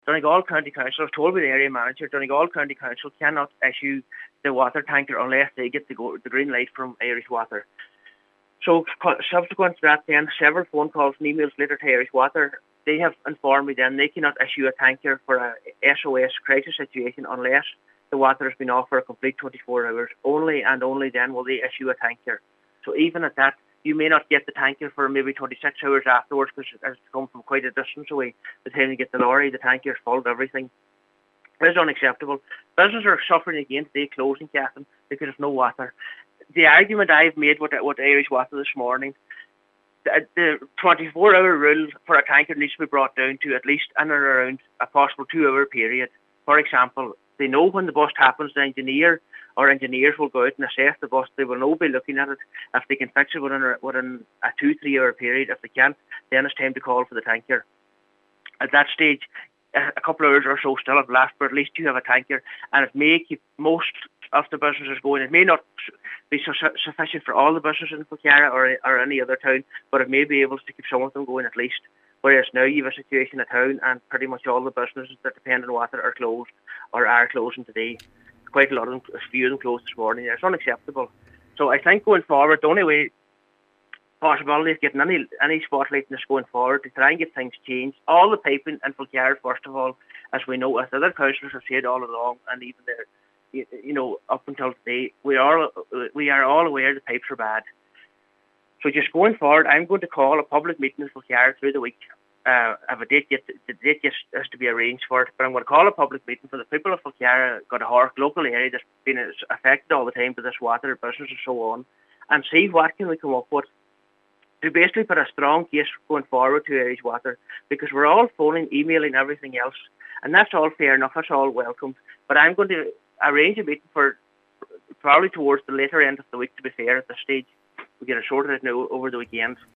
Donegal County Council, was told by the area manager, Donegal County Council cannot issue the water tanker unless they get the green light from Irish Water. So subsequent to that then, several phone calls and emails later to Irish Water, they have informed me then they cannot issue a tanker for a SOS crisis situation unless the water has been off for a complete 24 hours. Only and only then will they issue a tanker. So even at that, you may not get the tanker for maybe 26 hours afterwards because it has come from quite a distance away. By the time you get the lorry, the tanker is full of everything. It is unacceptable. Businesses are suffering again today, closing, Catherine, because of no water. The argument I've made with Irish Water this morning, the 24-hour rule for a tanker needs to be brought down to at least in and around a possible 2-hour period. For example, they know when the bust happens, the engineer or engineers will go out and assess the bus. They will now be looking at it. If they can fix it within a 2-3 hour period, if they can't, then it's time to call for the tanker. At that stage, a couple of hours or so still have left, but at least you have a tanker, and it may keep most of the businesses going. It may not be sufficient for all the businesses in Falcarragh or any other town, but it may be able to keep some of them going at least. Whereas now you have a situation in town and pretty much all the businesses that depend on water are closed or are closing today. Quite a lot of them, a few of them closed this morning. It's unacceptable. So I think going forward, the only way possibility of getting any spotlight in this going forward to try and get things changed. All the piping in Falcarragh, first of all, as we know, as other councillors have said all along, and even there, up until today, we are all aware the pipes are bad. So just going forward, I'm going to call a public meeting in Falcarragh through the week. If a date has to be arranged for it, but I'm going to call a public meeting for the people of Falcarragh, Goodahork, local area that's been affected all the time by this water, business and so on, and see what can we come up with to basically put a strong case going forward to Irish Water, because we're all phoning, emailing, everything else, and that's all fair enough, that's all welcome. But I'm going to arrange a meeting for probably towards the later end of the week, to be fair at this stage. We get it sorted out now over the weekend.